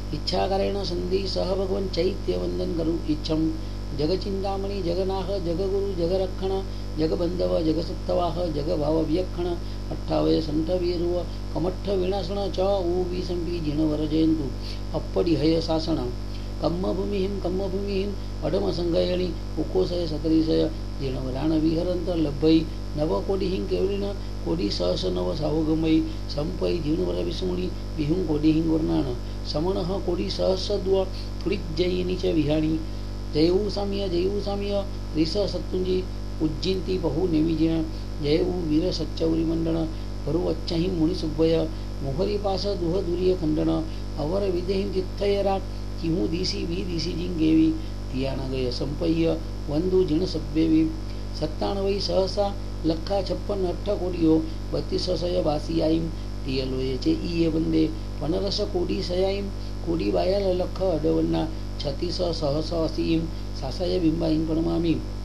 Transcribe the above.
इच्छाकारेण संधि सह भगवन् चैत्य वंदन करू इच्छम जगचिंतामणी जगनाह जगगुरु जगरक्षण जगबंधव जगसत्तवाह जगभाव व्यक्षण अठ्ठावय संठ वीरुव कमठ्ठ विनाशण च ऊ विसंपी जिणवर जयंतु अप्पडी हय शासन कम्मभूमिहिं अडमसंगयणी उकोसय सतरीसय जिणवराण विहरंत लभ्भई नव कोडिहिं केवलिन कोडी सहस नव सावगमयी संपई जिणवर विस्मुणी विहुं कोडिहिं वर्णान समनः कोडी सहस्रद्व फुडिज्जयिनीच विहाणी जयऊ साम्य रिस सत्तुंजी उज्जिंती बहु नेमिजिण जयऊ वीर सच्चौरी मंडन भरुवच्चहिं मुनिसुब्बय मोहरी पास दुह दुर्य खंडन अवर विदेहिं चित्तयरा किमु दिसी वी दिसी जिंगेवी तियानगय संपय्य वंदु जिण सभ्यवी 97 सहसा लखा 56 अठ्ठ कोडियो 32 सय बासियाईम तियलोयचे इये वंदे 15 कोडी सयाईम कोडी बायल लख अडवन्ना 36 सहस असीम सासाय बिंबाईम प्रणमामी